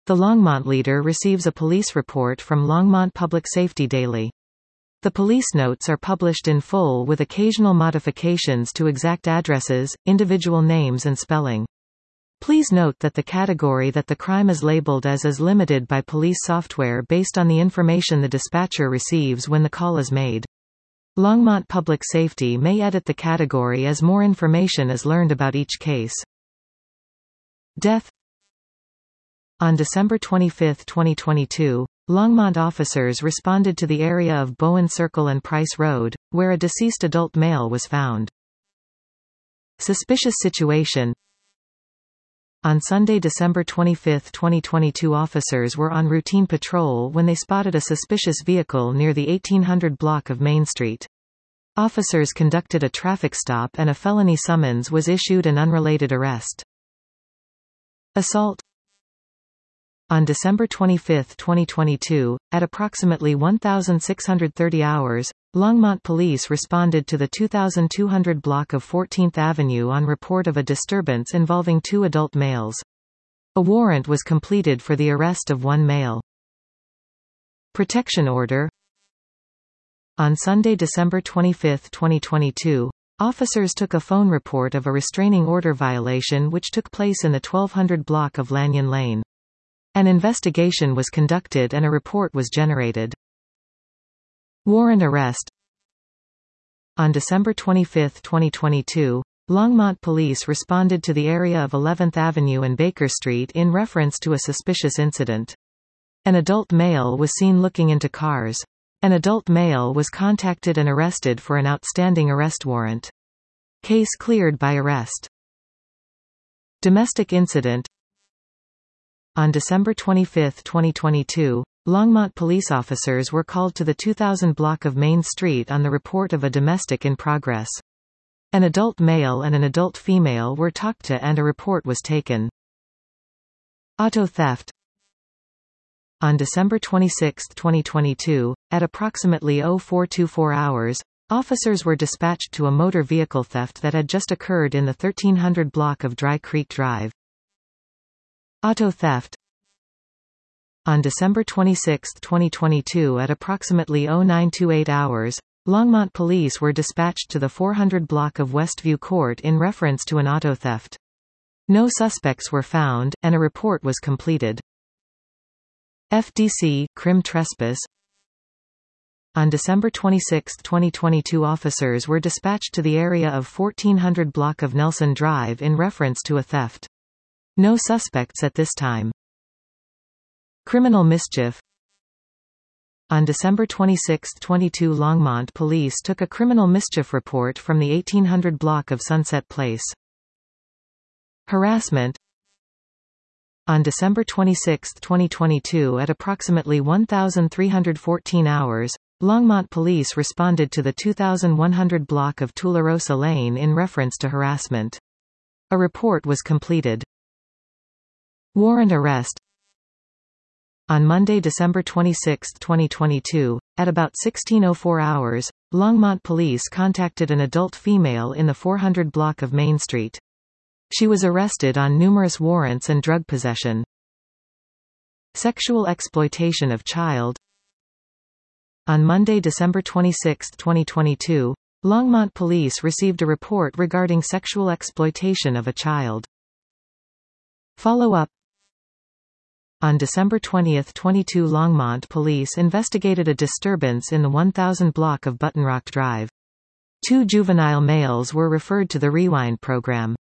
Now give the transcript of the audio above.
The Longmont leader receives a police report from Longmont Public Safety Daily. The police notes are published in full with occasional modifications to exact addresses, individual names and spelling. Please note that the category that the crime is labeled as is limited by police software based on the information the dispatcher receives when the call is made. Longmont Public Safety may edit the category as more information is learned about each case. Death. On December 25, 2022, Longmont officers responded to the area of Bowen Circle and Price Road, where a deceased adult male was found. Suspicious situation. On Sunday, December 25, 2022, officers were on routine patrol when they spotted a suspicious vehicle near the 1800 block of Main Street. Officers conducted a traffic stop and a felony summons was issued an unrelated arrest. Assault. On December 25, 2022, at approximately 1630 hours, Longmont police responded to the 2200 block of 14th Avenue on report of a disturbance involving two adult males. A warrant was completed for the arrest of one male. Protection order. On Sunday, December 25, 2022, officers took a phone report of a restraining order violation which took place in the 1200 block of Lanyon Lane. An investigation was conducted and a report was generated. Warrant arrest. On December 25, 2022, Longmont police responded to the area of 11th Avenue and Baker Street in reference to a suspicious incident. An adult male was seen looking into cars. An adult male was contacted and arrested for an outstanding arrest warrant. Case cleared by arrest. Domestic incident. On December 25, 2022, Longmont police officers were called to the 2000 block of Main Street on the report of a domestic in progress. An adult male and an adult female were talked to and a report was taken. Auto theft. On December 26, 2022, at approximately 0424 hours, officers were dispatched to a motor vehicle theft that had just occurred in the 1300 block of Dry Creek Drive. Auto theft. On December 26, 2022 at approximately 0928 hours, Longmont police were dispatched to the 400 block of Westview Court in reference to an auto theft. No suspects were found, and a report was completed. FDC, crim trespass. On December 26, 2022 officers were dispatched to the area of 1400 block of Nelson Drive in reference to a theft. No suspects at this time. Criminal mischief. On December 26, 2022 Longmont police took a criminal mischief report from the 1800 block of Sunset Place. Harassment. On December 26, 2022 at approximately 1314 hours, Longmont police responded to the 2100 block of Tularosa Lane in reference to harassment. A report was completed. Warrant arrest. On Monday, December 26, 2022, at about 1604 hours, Longmont police contacted an adult female in the 400 block of Main Street. She was arrested on numerous warrants and drug possession. Sexual exploitation of child. On Monday, December 26, 2022, Longmont police received a report regarding sexual exploitation of a child. Follow-up. On December 20, 2022 Longmont police investigated a disturbance in the 1000 block of Buttonrock Drive. Two juvenile males were referred to the Rewind program.